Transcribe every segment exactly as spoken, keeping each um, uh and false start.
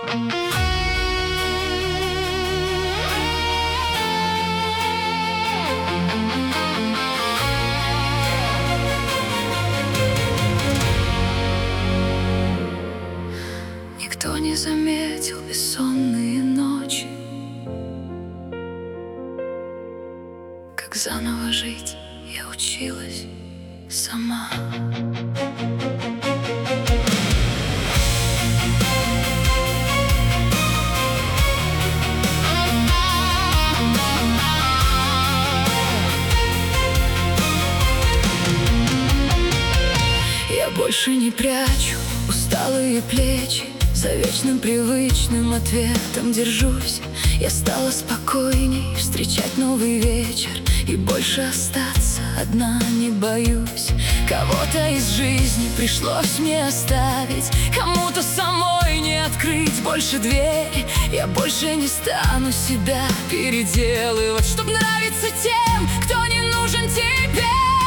Никто не заметил бессонные ночи, как заново жить я училась сама. Я больше не прячу усталые плечи, за вечным привычным ответом держусь. Я стала спокойней встречать новый вечер, и больше остаться одна не боюсь. Кого-то из жизни пришлось мне оставить, кому-то самой не открыть больше дверь. Я больше не стану себя переделывать, чтоб нравиться тем, кто не нужен теперь.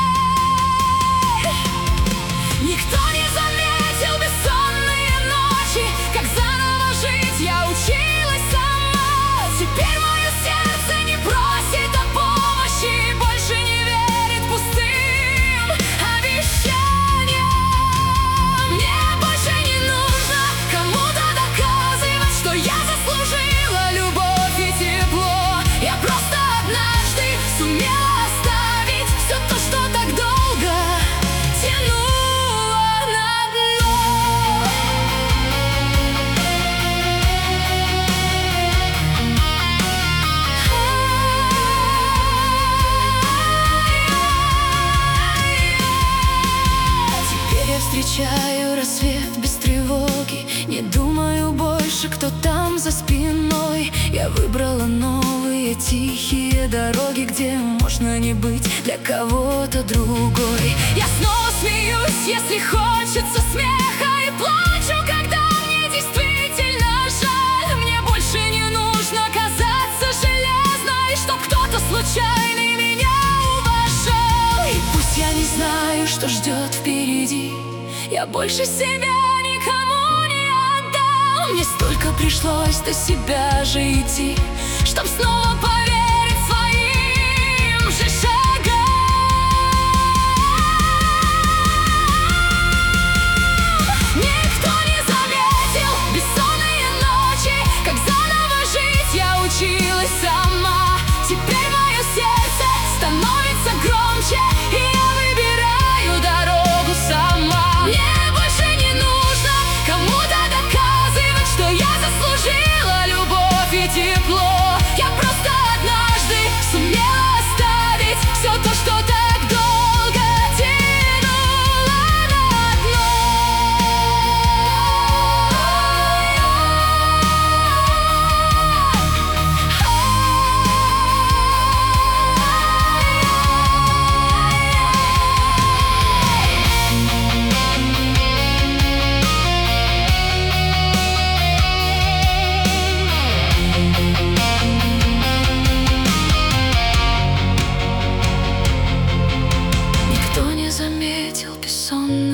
Никто не заметил бессонные ночи, как заново жить я училась сама. Теперь мое сердце не просит о помощи, больше не верит пустым обещаниям. Мне больше не нужно кому-то доказывать, что я заслужила любовь и тепло. Я просто однажды сумела оставить все то, что так долго тянуло. Встречаю рассвет без тревоги, не думаю больше, кто там за спиной. Я выбрала новые тихие дороги, где можно не быть для кого-то другой. Я снова смеюсь, если хочется смеха, и плачу, когда мне действительно жаль. Мне больше не нужно казаться железной, чтоб кто-то случайный меня уважал. И пусть я не знаю, что ждет впереди, я больше себя никому не отдам. Мне столько пришлось до себя же идти, чтоб снова поверить своим же шагам. Никто не заметил бессонные ночи, как заново жить я училась сама. Теперь мое сердце становится громче, и я выбираю дорогу сама. Мне больше не нужно кому-то доказывать, что я заслужила любовь и тепло. Я просто однажды сумела оставить все то, что так долго тянуло на дно. Никто не заметил бессонные